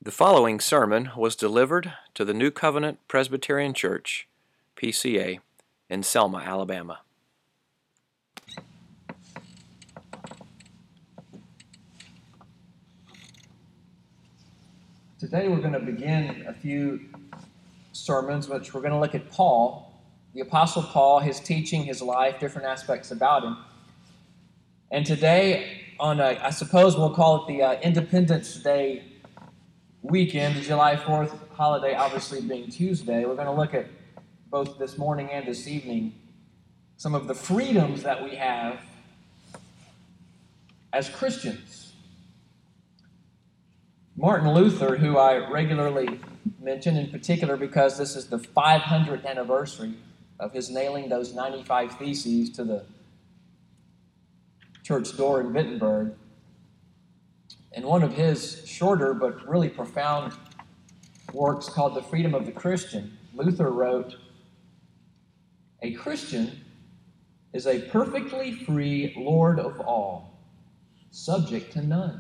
The following sermon was delivered to the New Covenant Presbyterian Church, PCA, in Selma, Alabama. Today we're going to begin a few sermons, which we're going to look at Paul, the Apostle Paul, his teaching, his life, different aspects about him. And today, I suppose we'll call it the Independence Day weekend, the July 4th holiday obviously being Tuesday, we're going to look at both this morning and this evening some of the freedoms that we have as Christians. Martin Luther, who I regularly mention in particular because this is the 500th anniversary of his nailing those 95 Theses to the church door in Wittenberg, in one of his shorter but really profound works called The Freedom of the Christian, Luther wrote, "A Christian is a perfectly free Lord of all, subject to none.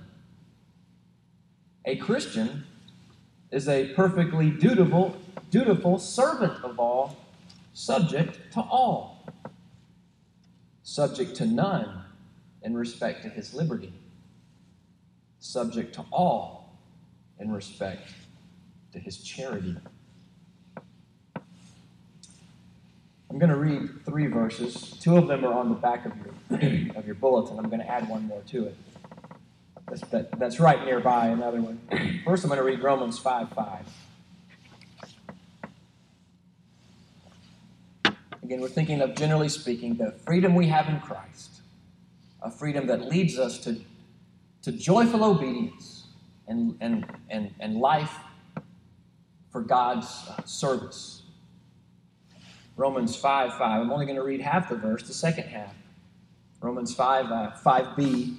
A Christian is a perfectly dutiful servant of all, subject to all, subject to none in respect to his liberty, subject to all in respect to his charity." I'm going to read 3 verses. 2 of them are on the back of your bulletin. I'm going to add one more to it. That's right nearby, another one. First, I'm going to read Romans 5:5. Again, we're thinking of, generally speaking, the freedom we have in Christ, a freedom that leads us to joyful obedience and life for God's service. Romans 5:5. I'm only going to read half the verse, the second half. Romans 5:5b.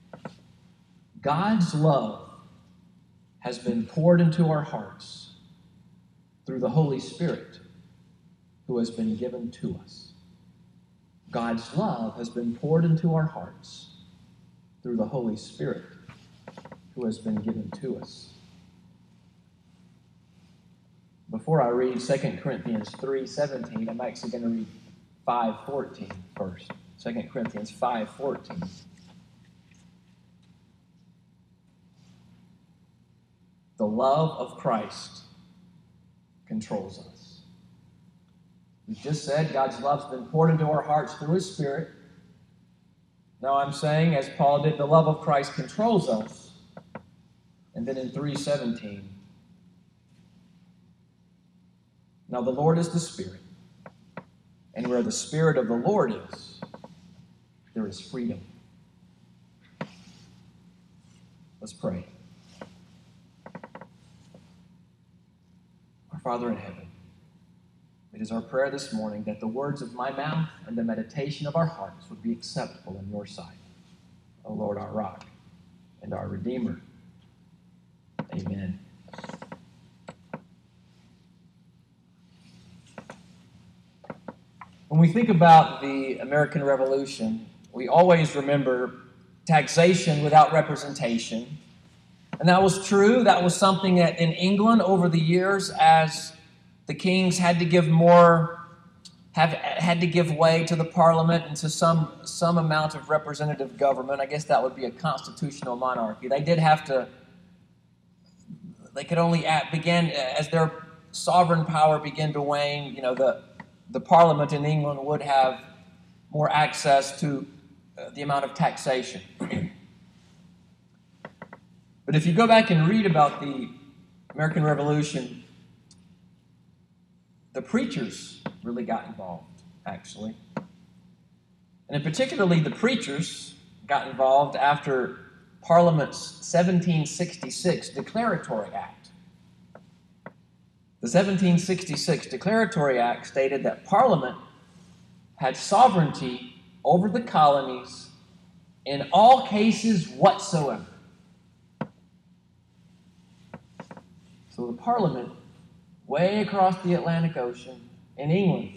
God's love has been poured into our hearts through the Holy Spirit who has been given to us. God's love has been poured into our hearts through the Holy Spirit who has been given to us. Before I read 2 Corinthians 3:17, I'm actually going to read 5:14 first. 2 Corinthians 5:14. The love of Christ controls us. We just said God's love's been poured into our hearts through His Spirit. Now I'm saying, as Paul did, the love of Christ controls us. And then in 3:17, now the Lord is the Spirit, and where the Spirit of the Lord is, there is freedom. Let's pray. Our Father in heaven, it is our prayer this morning that the words of my mouth and the meditation of our hearts would be acceptable in your sight, O Lord, our rock and our Redeemer. Amen. When we think about the American Revolution, we always remember taxation without representation. And that was true. That was something that in England over the years, as the kings had to give had to give way to the parliament and to some amount of representative government. I guess that would be a constitutional monarchy. They did have to. They could only begin as their sovereign power began to wane. You know, the parliament in England would have more access to the amount of taxation. But if you go back and read about the American Revolution, the preachers really got involved, actually. And particularly the preachers got involved after Parliament's 1766 Declaratory Act. The 1766 Declaratory Act stated that Parliament had sovereignty over the colonies in all cases whatsoever. So the Parliament, way across the Atlantic Ocean in England,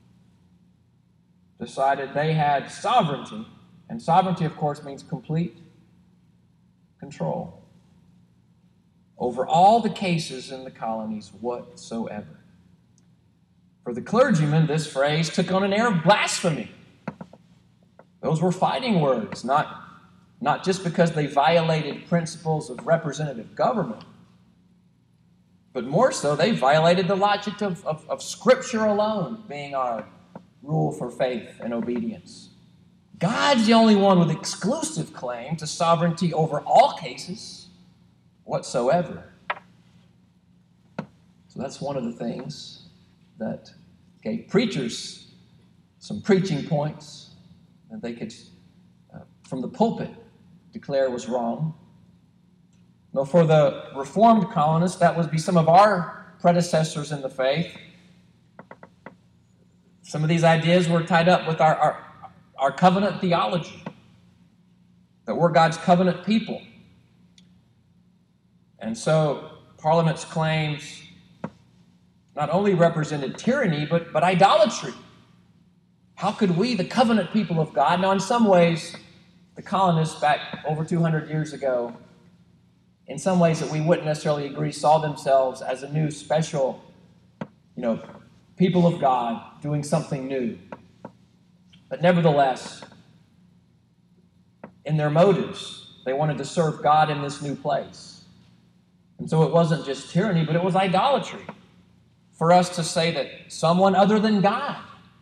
decided they had sovereignty, and sovereignty, of course, means complete control over all the cases in the colonies whatsoever. For the clergymen, this phrase took on an air of blasphemy. Those were fighting words, not just because they violated principles of representative government, but more so, they violated the logic of Scripture alone being our rule for faith and obedience. God's the only one with exclusive claim to sovereignty over all cases whatsoever. So that's one of the things that gave preachers some preaching points that they could, from the pulpit, declare was wrong. No, for the Reformed colonists, that would be some of our predecessors in the faith. Some of these ideas were tied up with our covenant theology, that we're God's covenant people. And so Parliament's claims not only represented tyranny, but idolatry. How could we, the covenant people of God, now in some ways, the colonists back over 200 years ago, in some ways that we wouldn't necessarily agree, saw themselves as a new special, people of God doing something new. But nevertheless, in their motives, they wanted to serve God in this new place. And so it wasn't just tyranny, but it was idolatry for us to say that someone other than God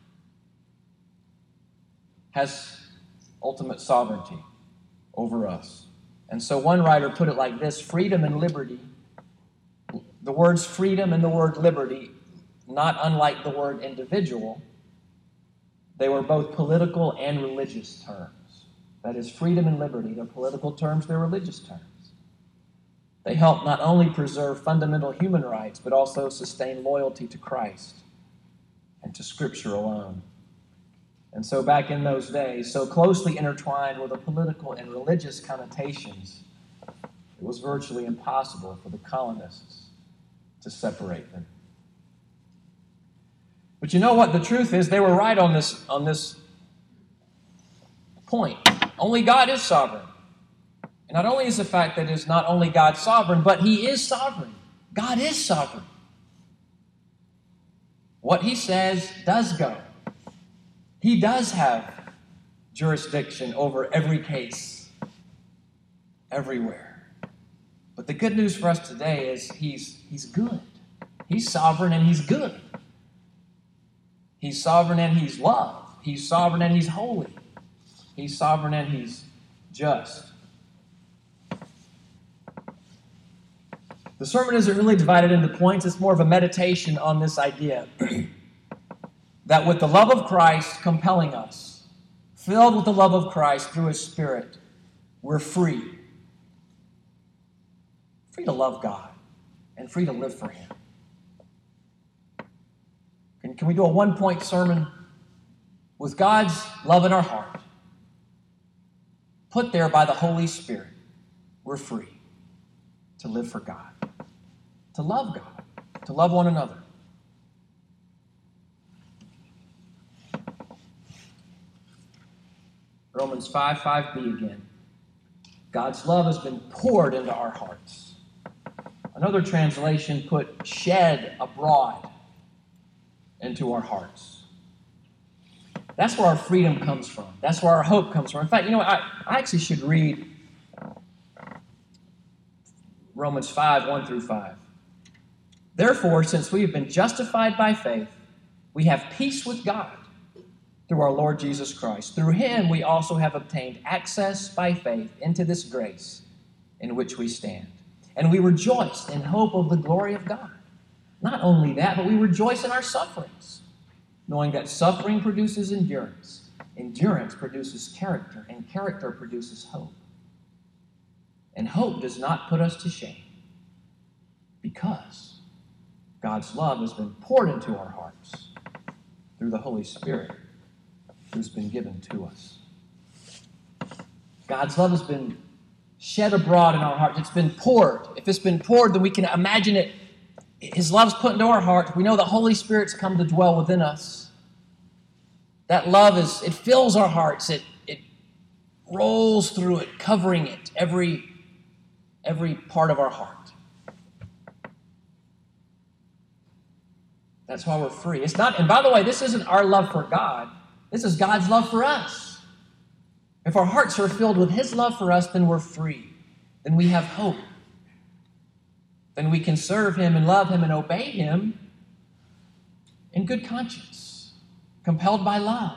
has ultimate sovereignty over us. And so one writer put it like this: freedom and liberty, the words freedom and the word liberty, not unlike the word individual, they were both political and religious terms. That is, freedom and liberty, they're political terms, they're religious terms. They help not only preserve fundamental human rights, but also sustain loyalty to Christ and to Scripture alone. And so back in those days, so closely intertwined with the political and religious connotations, it was virtually impossible for the colonists to separate them. But you know what? The truth is, they were right on this point. Only God is sovereign. And not only is the fact that it is not only God sovereign, but He is sovereign. God is sovereign. What He says does go. He does have jurisdiction over every case, everywhere. But the good news for us today is He's good. He's sovereign and He's good. He's sovereign and He's love. He's sovereign and He's holy. He's sovereign and He's just. The sermon isn't really divided into points. It's more of a meditation on this idea that with the love of Christ compelling us, filled with the love of Christ through His Spirit, we're free. Free to love God and free to live for Him. Can we do a one-point sermon? With God's love in our heart, put there by the Holy Spirit, we're free to live for God, to love God, to love one another. Romans 5:5b again. God's love has been poured into our hearts. Another translation put shed abroad into our hearts. That's where our freedom comes from. That's where our hope comes from. In fact, I actually should read Romans 5:1-5. Therefore, since we have been justified by faith, we have peace with God through our Lord Jesus Christ. Through Him we also have obtained access by faith into this grace in which we stand. And we rejoice in hope of the glory of God. Not only that, but we rejoice in our sufferings, knowing that suffering produces endurance. Endurance produces character, and character produces hope. And hope does not put us to shame, because God's love has been poured into our hearts through the Holy Spirit who's been given to us. God's love has been shed abroad in our hearts. It's been poured. If it's been poured, then we can imagine it. His love's put into our heart. We know the Holy Spirit's come to dwell within us. That love it fills our hearts. It rolls through it, covering it, every part of our heart. That's why we're free. It's not, and by the way, this isn't our love for God. This is God's love for us. If our hearts are filled with His love for us, then we're free. Then we have hope. Then we can serve Him and love Him and obey Him in good conscience, compelled by love.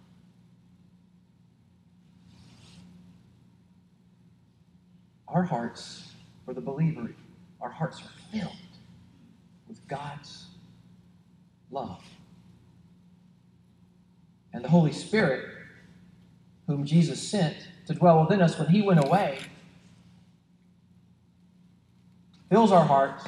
Our hearts, for the believer, our hearts are filled with God's love. And the Holy Spirit, whom Jesus sent to dwell within us when He went away, fills our hearts.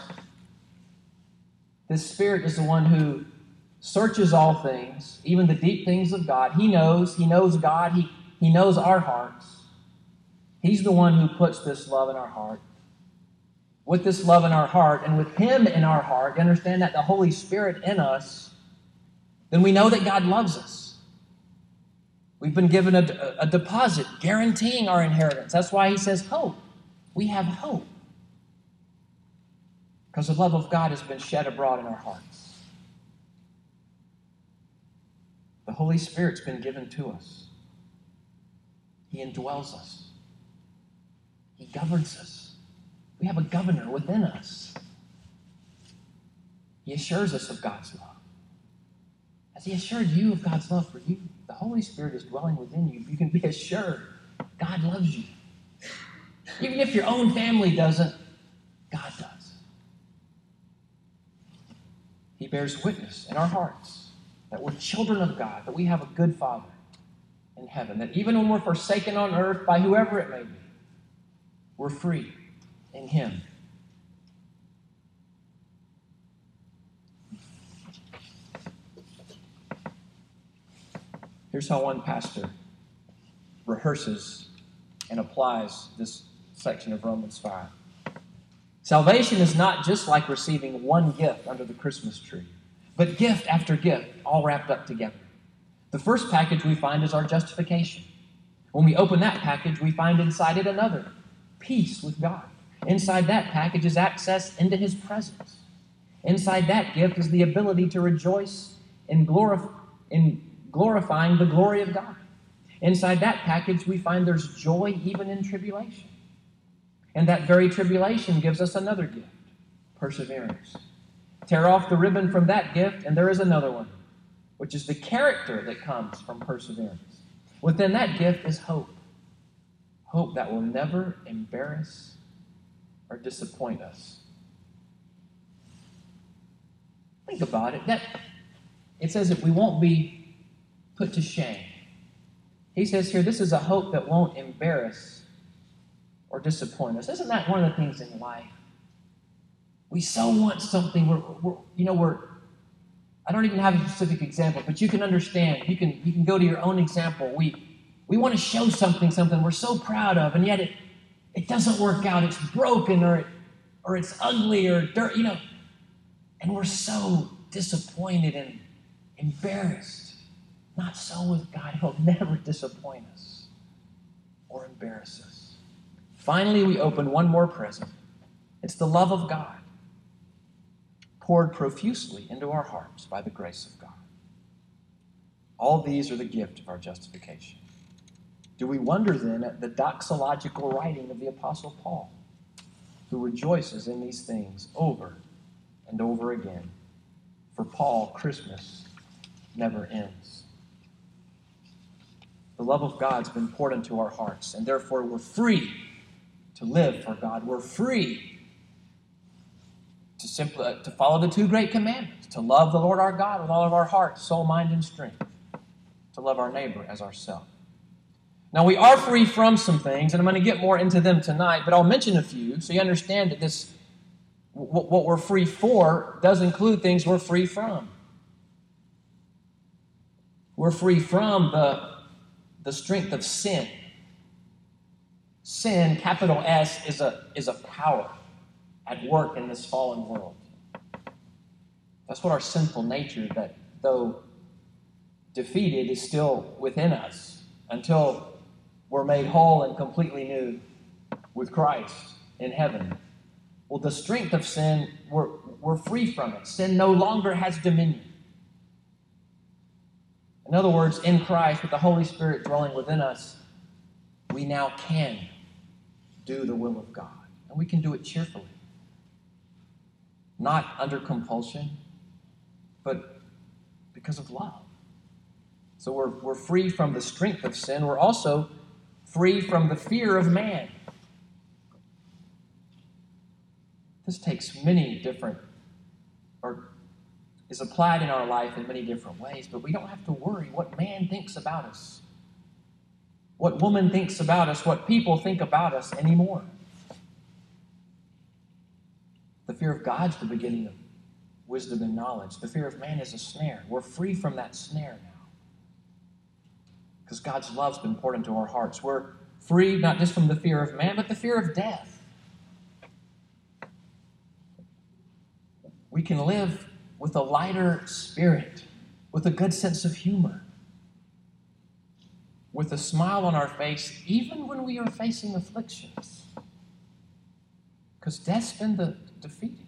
This Spirit is the one who searches all things, even the deep things of God. He knows God. He knows our hearts. He's the one who puts this love in our heart. With this love in our heart and with Him in our heart, you understand that the Holy Spirit in us, then we know that God loves us. We've been given a deposit guaranteeing our inheritance. That's why He says hope. We have hope. Because the love of God has been shed abroad in our hearts. The Holy Spirit's been given to us. He indwells us. He governs us. We have a governor within us. He assures us of God's love. Has He assured you of God's love for you? The Holy Spirit is dwelling within you. You can be assured God loves you. Even if your own family doesn't, God does. He bears witness in our hearts that we're children of God, that we have a good Father in heaven, that even when we're forsaken on earth by whoever it may be, we're free in Him. Here's how one pastor rehearses and applies this section of Romans 5. Salvation is not just like receiving one gift under the Christmas tree, but gift after gift, all wrapped up together. The first package we find is our justification. When we open that package, we find inside it another, peace with God. Inside that package is access into His presence. Inside that gift is the ability to rejoice in glorifying the glory of God. Inside that package, we find there's joy even in tribulation. And that very tribulation gives us another gift, perseverance. Tear off the ribbon from that gift, and there is another one, which is the character that comes from perseverance. Within that gift is hope. Hope that will never embarrass or disappoint us. Think about it. It says that we won't be put to shame. He says here, this is a hope that won't embarrass or disappoint us. Isn't that one of the things in life? We so want something. I don't even have a specific example, but you can understand. You can go to your own example. We want to show something we're so proud of, and yet it doesn't work out. It's broken or it's ugly or dirt, and we're so disappointed and embarrassed. Not so with God. He'll never disappoint us or embarrass us. Finally, we open one more present. It's the love of God, poured profusely into our hearts by the grace of God. All these are the gift of our justification. Do we wonder then at the doxological writing of the Apostle Paul, who rejoices in these things over and over again? For Paul, Christmas never ends. The love of God's been poured into our hearts, and therefore we're free to live for God. We're free to follow the two great commandments, to love the Lord our God with all of our heart, soul, mind, and strength, to love our neighbor as ourselves. Now, we are free from some things, and I'm going to get more into them tonight, but I'll mention a few so you understand that what we're free for does include things we're free from. We're free from the strength of sin. Sin, capital S, is a power at work in this fallen world. That's what our sinful nature, that though defeated, is still within us until we're made whole and completely new with Christ in heaven. Well, the strength of sin, we're we're free from it. Sin no longer has dominion. In other words, in Christ, with the Holy Spirit dwelling within us, we now can do the will of God. And we can do it cheerfully. Not under compulsion, but because of love. So we're free from the strength of sin. We're also free from the fear of man. This takes many different, or is applied in our life in many different ways, but we don't have to worry what man thinks about us, what woman thinks about us, what people think about us anymore. The fear of God's the beginning of wisdom and knowledge. The fear of man is a snare. We're free from that snare now, because God's love's been poured into our hearts. We're free not just from the fear of man, but the fear of death. We can live with a lighter spirit, with a good sense of humor, with a smile on our face, even when we are facing afflictions. Because death's been defeated.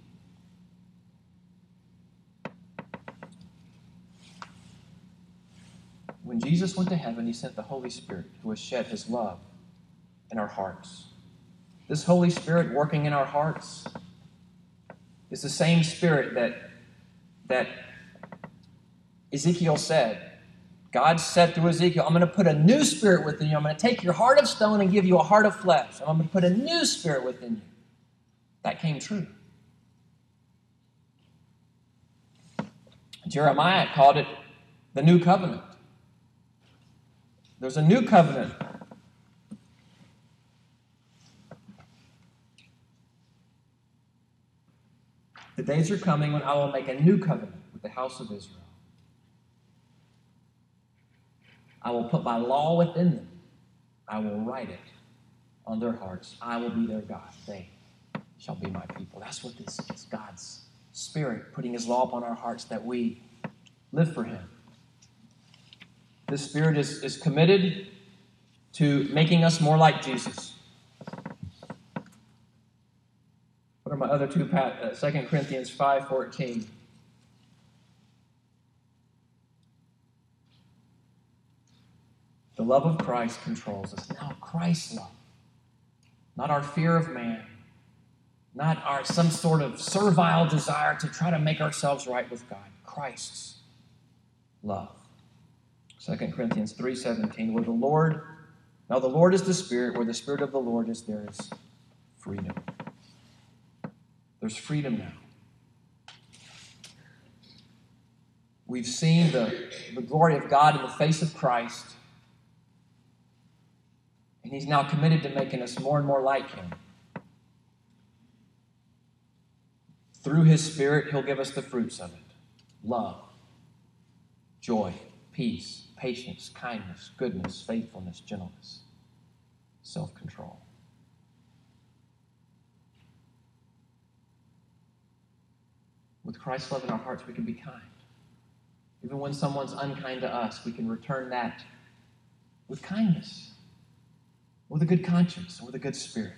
When Jesus went to heaven, he sent the Holy Spirit who has shed his love in our hearts. This Holy Spirit working in our hearts is the same Spirit that Ezekiel said. God said through Ezekiel, I'm going to put a new spirit within you. I'm going to take your heart of stone and give you a heart of flesh. I'm going to put a new spirit within you. That came true. Jeremiah called it the new covenant. There's a new covenant. The days are coming when I will make a new covenant with the house of Israel. I will put my law within them. I will write it on their hearts. I will be their God. They shall be my people. That's what this is. God's Spirit putting his law upon our hearts that we live for him. This Spirit is committed to making us more like Jesus. What are my other two? 2 Corinthians 5:14. The love of Christ controls us. Now Christ's love. Not our fear of man. Not our some sort of servile desire to try to make ourselves right with God. Christ's love. 2 Corinthians 3:17. Now the Lord is the Spirit. Where the Spirit of the Lord is, there is freedom. There's freedom now. We've seen the glory of God in the face of Christ. And he's now committed to making us more and more like him. Through his Spirit, he'll give us the fruits of it. Love, joy, peace, patience, kindness, goodness, faithfulness, gentleness, self-control. With Christ's love in our hearts, we can be kind. Even when someone's unkind to us, we can return that with kindness, with a good conscience, and with a good spirit.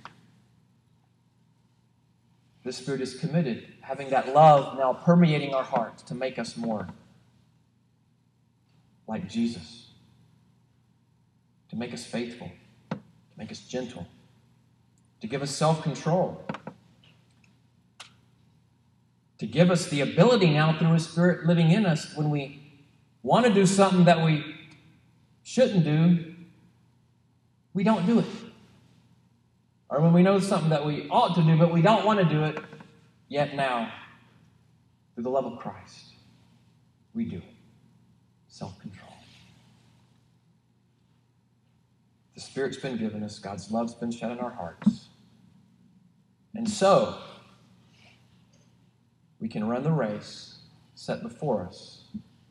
The Spirit is committed, having that love now permeating our hearts to make us more like Jesus, to make us faithful, to make us gentle, to give us self-control, to give us the ability now through his Spirit living in us when we want to do something that we shouldn't do, we don't do it. Or when we know something that we ought to do, but we don't want to do it, yet now, through the love of Christ, we do it. Self-control. The Spirit's been given us. God's love's been shed in our hearts. And so, we can run the race set before us.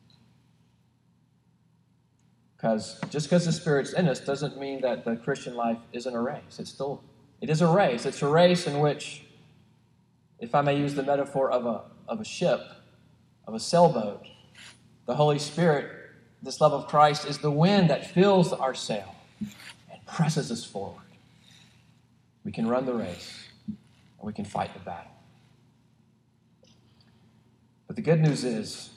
Just because the Spirit's in us doesn't mean that the Christian life isn't a race. It is a race. It's a race in which, if I may use the metaphor of a ship, of a sailboat, the Holy Spirit, this love of Christ, is the wind that fills our sail and presses us forward. We can run the race and we can fight the battle. But the good news is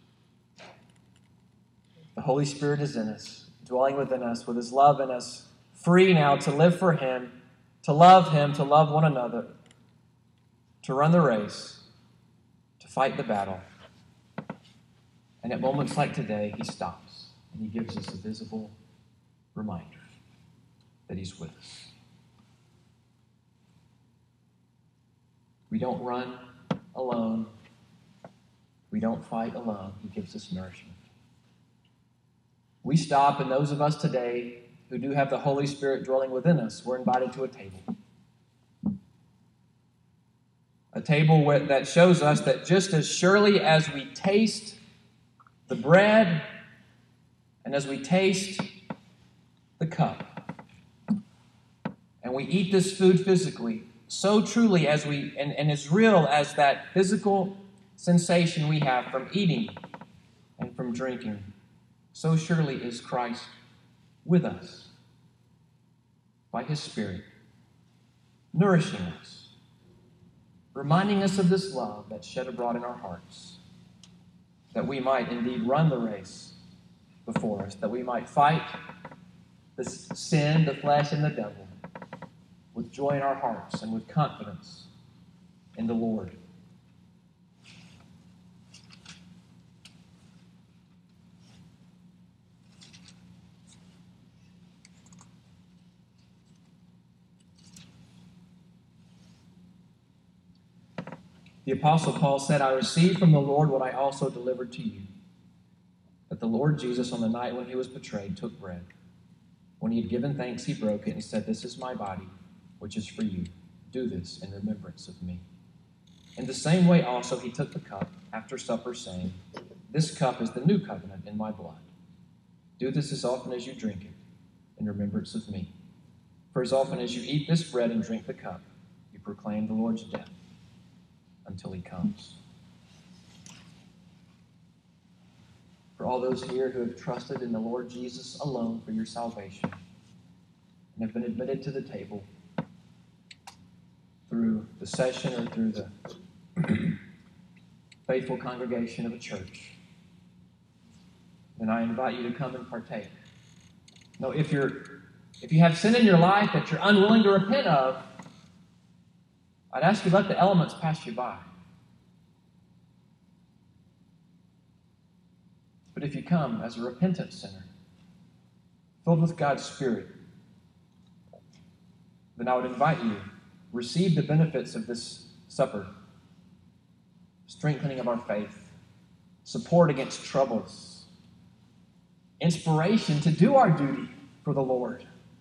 the Holy Spirit is in us, dwelling within us, with his love in us, free now to live for him, to love one another, to run the race, to fight the battle. And at moments like today, he stops and he gives us a visible reminder that he's with us. We don't run alone. We don't fight alone. He gives us nourishment. We stop, and those of us today who do have the Holy Spirit dwelling within us, we're invited to a table. A table that shows us that just as surely as we taste the bread and as we taste the cup, and we eat this food physically, so truly as and as real as that physical sensation we have from eating and from drinking, so surely is Christ with us by his Spirit, nourishing us, reminding us of this love that's shed abroad in our hearts, that we might indeed run the race before us, that we might fight the sin, the flesh, and the devil with joy in our hearts and with confidence in the Lord. The Apostle Paul said, I received from the Lord what I also delivered to you, that the Lord Jesus, on the night when he was betrayed, took bread. When he had given thanks, he broke it and said, This is my body, which is for you. Do this in remembrance of me. In the same way also he took the cup after supper, saying, This cup is the new covenant in my blood. Do this as often as you drink it in remembrance of me. For as often as you eat this bread and drink the cup, you proclaim the Lord's death until he comes. For all those here who have trusted in the Lord Jesus alone for your salvation and have been admitted to the table through the session or through the faithful congregation of a church, then I invite you to come and partake. No, if you have sin in your life that you're unwilling to repent of, I'd ask you let the elements pass you by. But if you come as a repentant sinner, filled with God's Spirit, then I would invite you, receive the benefits of this supper, strengthening of our faith, support against troubles, inspiration to do our duty for the Lord,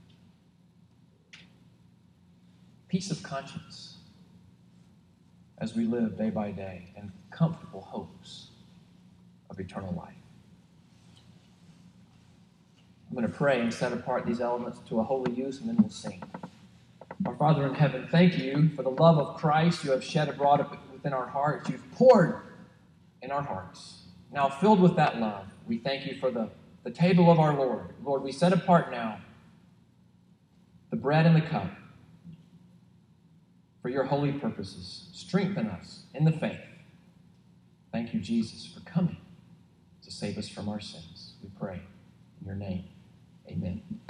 peace of conscience as we live day by day, and comfortable hopes of eternal life. I'm going to pray and set apart these elements to a holy use, and then we'll sing. Our Father in heaven, thank you for the love of Christ you have shed abroad within our hearts. You've poured in our hearts. Now, filled with that love, we thank you for the table of our Lord. Lord, we set apart now the bread and the cup for your holy purposes. Strengthen us in the faith. Thank you, Jesus, for coming to save us from our sins. We pray in your name. Amen.